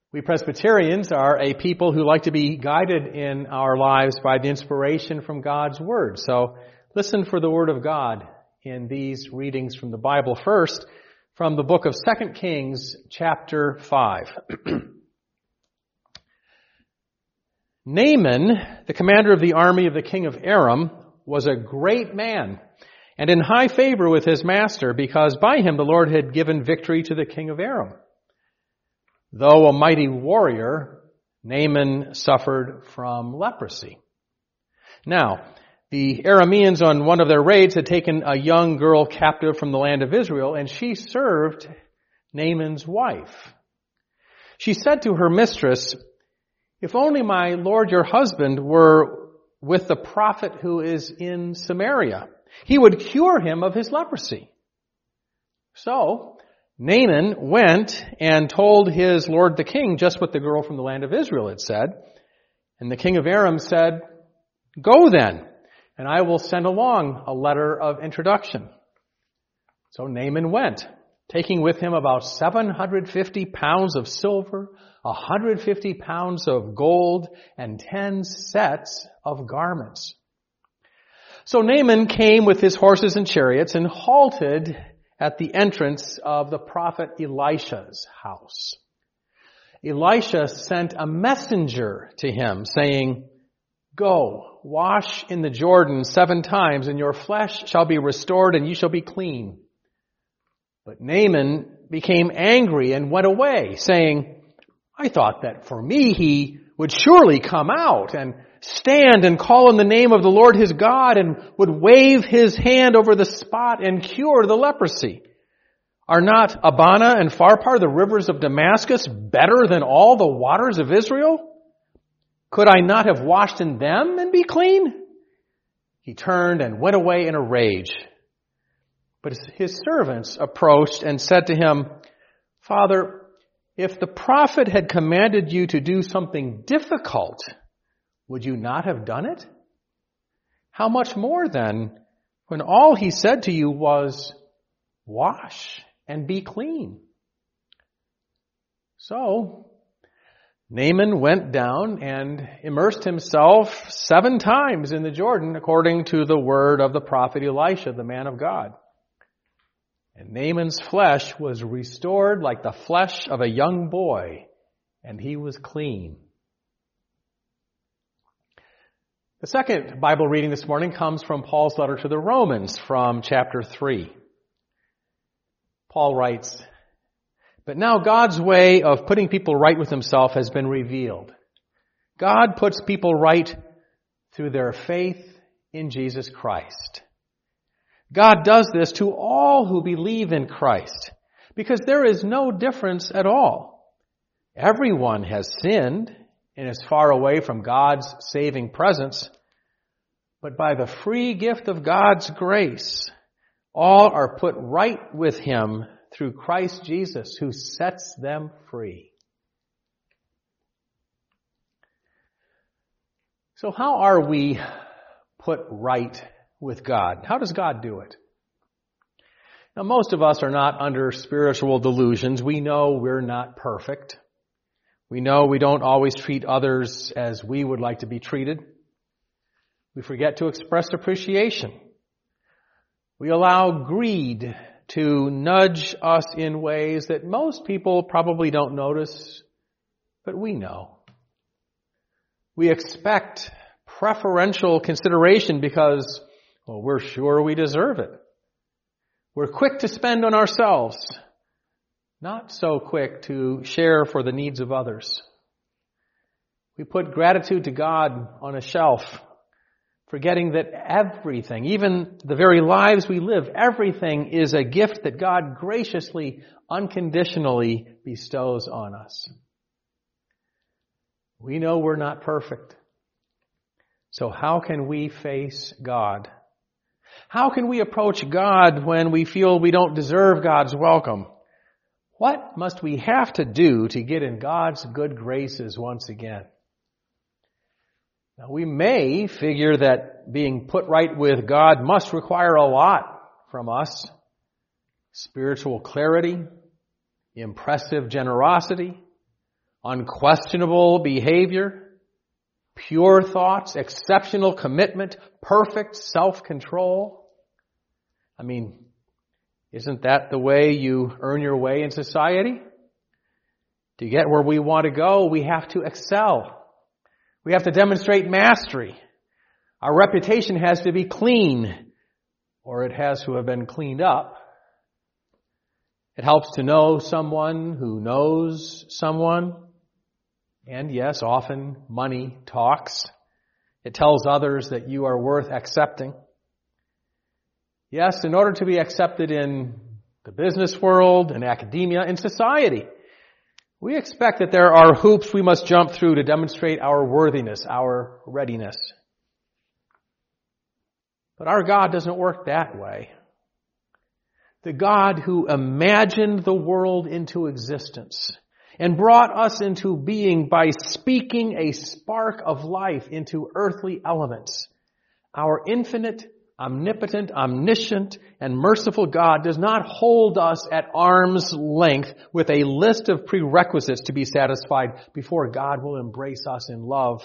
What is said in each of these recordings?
We Presbyterians are a people who like to be guided in our lives by the inspiration from God's Word. So listen for the Word of God in these readings from the Bible. First, from the book of 2 Kings, chapter 5. Naaman, the commander of the army of the king of Aram, was a great man and in high favor with his master, because by him the Lord had given victory to the king of Aram. Though a mighty warrior, Naaman suffered from leprosy. Now, the Arameans on one of their raids had taken a young girl captive from the land of Israel, and she served Naaman's wife. She said to her mistress, "If only my lord your husband were with the prophet who is in Samaria, he would cure him of his leprosy." So Naaman went and told his lord the king just what the girl from the land of Israel had said. And the king of Aram said, "Go then, and I will send along a letter of introduction." So Naaman went, taking with him about 750 pounds of silver, 150 pounds of gold, and 10 sets of garments. So Naaman came with his horses and chariots and halted at the entrance of the prophet Elisha's house. Elisha sent a messenger to him, saying, "Go, wash in the Jordan 7 times, and your flesh shall be restored, and you shall be clean." But Naaman became angry and went away, saying, "I thought that for me he would surely come out and stand and call on the name of the Lord his God and would wave his hand over the spot and cure the leprosy. Are not Abana and Pharpar, the rivers of Damascus, better than all the waters of Israel? Could I not have washed in them and be clean?" He turned and went away in a rage. But his servants approached and said to him, "Father, if the prophet had commanded you to do something difficult, would you not have done it? How much more then, when all he said to you was, 'Wash and be clean'?" So Naaman went down and immersed himself 7 times in the Jordan, according to the word of the prophet Elisha, the man of God. And Naaman's flesh was restored like the flesh of a young boy, and he was clean. The second Bible reading this morning comes from Paul's letter to the Romans from chapter 3. Paul writes, "But now God's way of putting people right with himself has been revealed. God puts people right through their faith in Jesus Christ. God does this to all who believe in Christ, because there is no difference at all. Everyone has sinned and is far away from God's saving presence, but by the free gift of God's grace, all are put right with him through Christ Jesus, who sets them free." So how are we put right with God? How does God do it? Now, most of us are not under spiritual delusions. We know we're not perfect. We know we don't always treat others as we would like to be treated. We forget to express appreciation. We allow greed to nudge us in ways that most people probably don't notice, but we know. We expect preferential consideration because, well, we're sure we deserve it. We're quick to spend on ourselves, not so quick to share for the needs of others. We put gratitude to God on a shelf, forgetting that everything, even the very lives we live, everything is a gift that God graciously, unconditionally bestows on us. We know we're not perfect. So how can we face God? How can we approach God when we feel we don't deserve God's welcome? What must we have to do to get in God's good graces once again? Now, we may figure that being put right with God must require a lot from us. Spiritual clarity, impressive generosity, unquestionable behavior, pure thoughts, exceptional commitment, perfect self-control. I mean, isn't that the way you earn your way in society? To get where we want to go, we have to excel. We have to demonstrate mastery. Our reputation has to be clean, or it has to have been cleaned up. It helps to know someone who knows someone. And yes, often money talks. It tells others that you are worth accepting. Yes, in order to be accepted in the business world, in academia, in society, we expect that there are hoops we must jump through to demonstrate our worthiness, our readiness. But our God doesn't work that way. The God who imagined the world into existence and brought us into being by speaking a spark of life into earthly elements, our infinite, omnipotent, omniscient, and merciful God does not hold us at arm's length with a list of prerequisites to be satisfied before God will embrace us in love.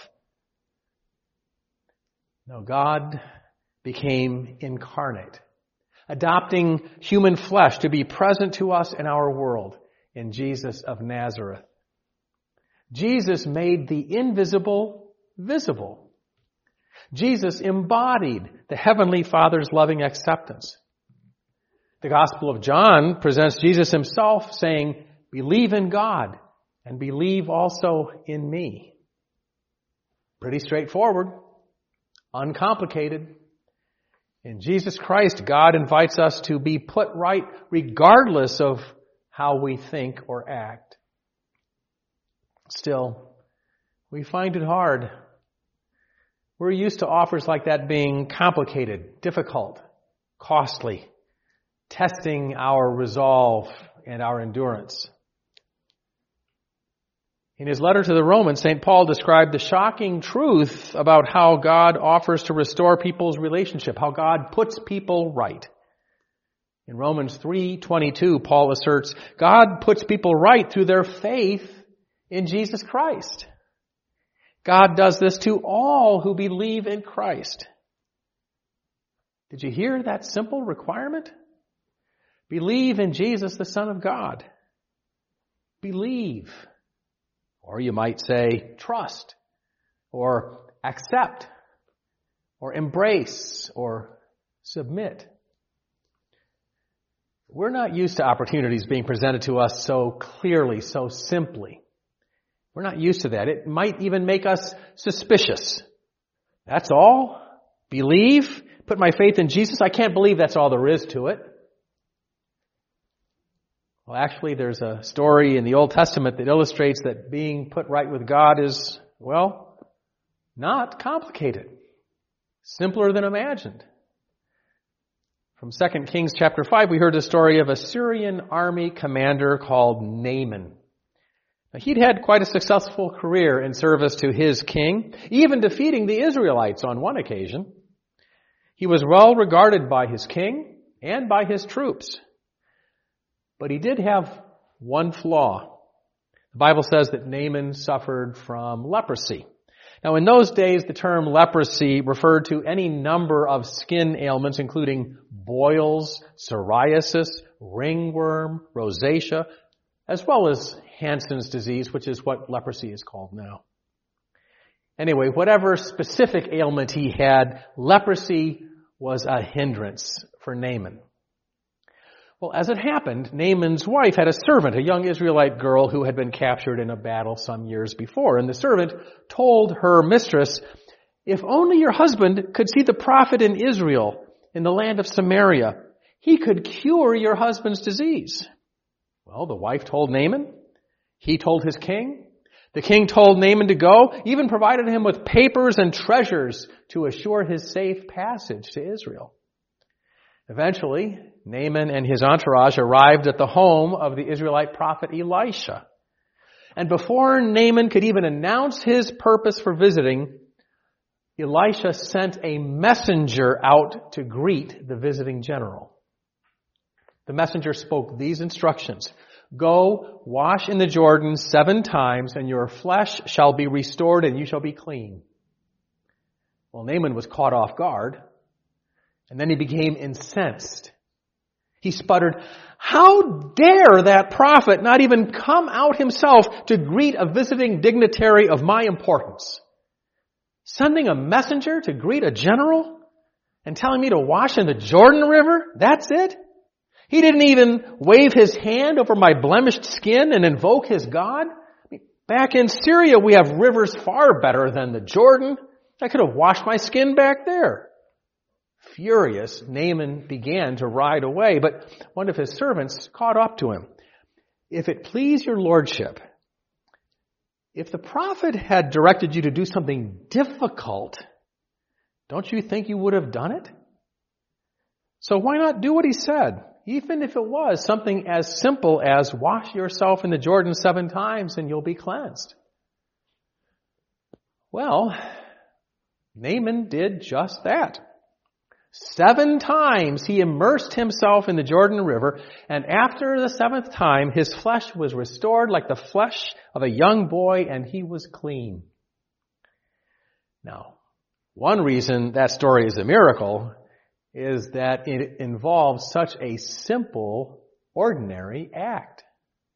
No, God became incarnate, adopting human flesh to be present to us in our world in Jesus of Nazareth. Jesus made the invisible visible. Jesus embodied the Heavenly Father's loving acceptance. The Gospel of John presents Jesus himself saying, "Believe in God and believe also in me." Pretty straightforward, uncomplicated. In Jesus Christ, God invites us to be put right regardless of how we think or act. Still, we find it hard. We're used to offers like that being complicated, difficult, costly, testing our resolve and our endurance. In his letter to the Romans, St. Paul described the shocking truth about how God offers to restore people's relationship, how God puts people right. In Romans 3:22, Paul asserts, God puts people right through their faith in Jesus Christ. God does this to all who believe in Christ. Did you hear that simple requirement? Believe in Jesus, the Son of God. Believe. Or you might say trust, or accept, or embrace, or submit. We're not used to opportunities being presented to us so clearly, so simply. We're not used to that. It might even make us suspicious. That's all? Believe? Put my faith in Jesus? I can't believe that's all there is to it. Well, actually, there's a story in the Old Testament that illustrates that being put right with God is, well, not complicated. Simpler than imagined. From 2 Kings chapter 5, we heard the story of a Syrian army commander called Naaman. Now, he'd had quite a successful career in service to his king, even defeating the Israelites on one occasion. He was well regarded by his king and by his troops. But he did have one flaw. The Bible says that Naaman suffered from leprosy. Now, in those days, the term leprosy referred to any number of skin ailments, including boils, psoriasis, ringworm, rosacea, as well as Hansen's disease, which is what leprosy is called now. Anyway, whatever specific ailment he had, leprosy was a hindrance for Naaman. Well, as it happened, Naaman's wife had a servant, a young Israelite girl who had been captured in a battle some years before. And the servant told her mistress, "If only your husband could see the prophet in Israel, in the land of Samaria, he could cure your husband's disease." Well, the wife told Naaman. He told his king. The king told Naaman to go, even provided him with papers and treasures to assure his safe passage to Israel. Eventually, Naaman and his entourage arrived at the home of the Israelite prophet Elisha. And before Naaman could even announce his purpose for visiting, Elisha sent a messenger out to greet the visiting general. The messenger spoke these instructions: Go, wash in the Jordan 7 times, and your flesh shall be restored, and you shall be clean. Well, Naaman was caught off guard, and then he became incensed. He sputtered, "How dare that prophet not even come out himself to greet a visiting dignitary of my importance? Sending a messenger to greet a general and telling me to wash in the Jordan River? That's it? He didn't even wave his hand over my blemished skin and invoke his God? Back in Syria, we have rivers far better than the Jordan. I could have washed my skin back there." Furious, Naaman began to ride away, but one of his servants caught up to him. "If it please your lordship, if the prophet had directed you to do something difficult, don't you think you would have done it? So why not do what he said, even if it was something as simple as wash yourself in the Jordan 7 times and you'll be cleansed?" Well, Naaman did just that. 7 times he immersed himself in the Jordan River, and after the 7th time, his flesh was restored like the flesh of a young boy, and he was clean. Now, one reason that story is a miracle is that it involves such a simple, ordinary act.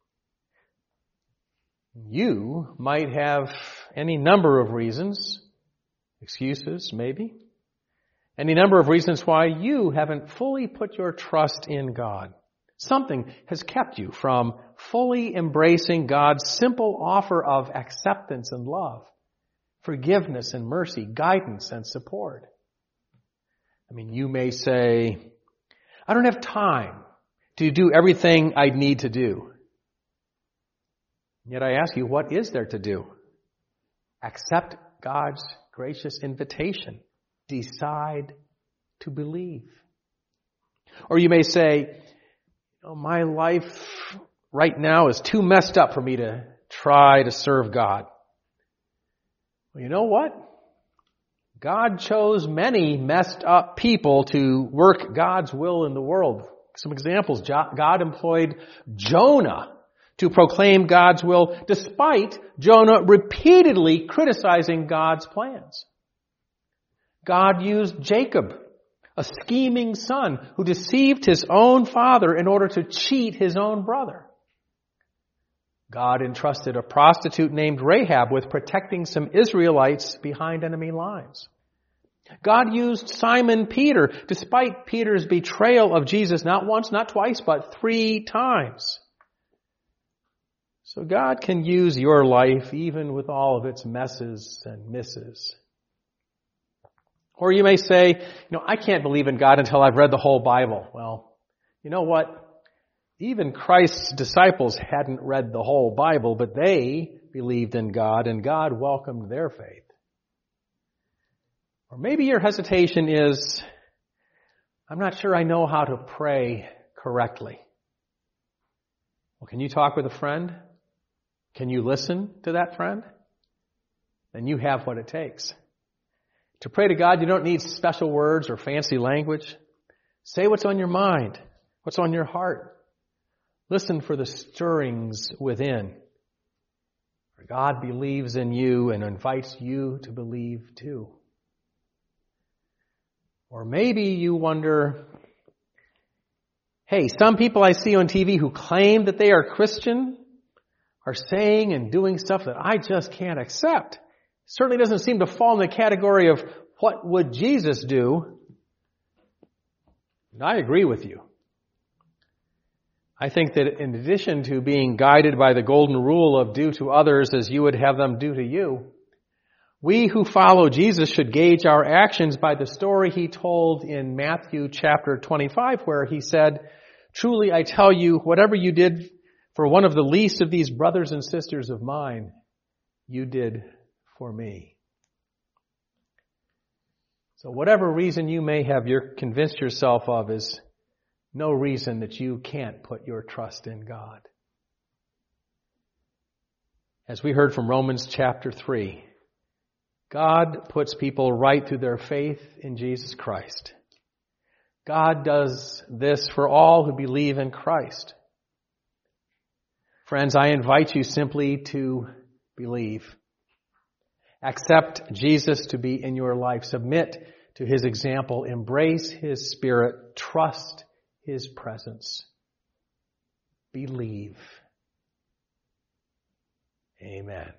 You might have any number of reasons, excuses maybe, any number of reasons why you haven't fully put your trust in God. Something has kept you from fully embracing God's simple offer of acceptance and love, forgiveness and mercy, guidance and support. I mean, you may say, "I don't have time to do everything I need to do." Yet I ask you, what is there to do? Accept God's gracious invitation. Decide to believe. Or you may say, "My life right now is too messed up for me to try to serve God." Well, you know what? God chose many messed up people to work God's will in the world. Some examples. God employed Jonah to proclaim God's will despite Jonah repeatedly criticizing God's plans. God used Jacob, a scheming son who deceived his own father in order to cheat his own brother. God entrusted a prostitute named Rahab with protecting some Israelites behind enemy lines. God used Simon Peter, despite Peter's betrayal of Jesus not once, not twice, but 3 times. So God can use your life even with all of its messes and misses. Or you may say, "I can't believe in God until I've read the whole Bible." Well, you know what? Even Christ's disciples hadn't read the whole Bible, but they believed in God, and God welcomed their faith. Or maybe your hesitation is, "I'm not sure I know how to pray correctly." Well, can you talk with a friend? Can you listen to that friend? Then you have what it takes. To pray to God, you don't need special words or fancy language. Say what's on your mind, what's on your heart. Listen for the stirrings within. For God believes in you and invites you to believe too. Or maybe you wonder, "Hey, some people I see on TV who claim that they are Christian are saying and doing stuff that I just can't accept. Certainly doesn't seem to fall in the category of what would Jesus do." And I agree with you. I think that in addition to being guided by the golden rule of do to others as you would have them do to you, we who follow Jesus should gauge our actions by the story he told in Matthew chapter 25, where he said, "Truly I tell you, whatever you did for one of the least of these brothers and sisters of mine, you did for me." So whatever reason you may have convinced yourself of is no reason that you can't put your trust in God. As we heard from Romans chapter 3, God puts people right through their faith in Jesus Christ. God does this for all who believe in Christ. Friends, I invite you simply to believe. Accept Jesus to be in your life. Submit to His example. Embrace His Spirit. Trust His presence. Believe. Amen.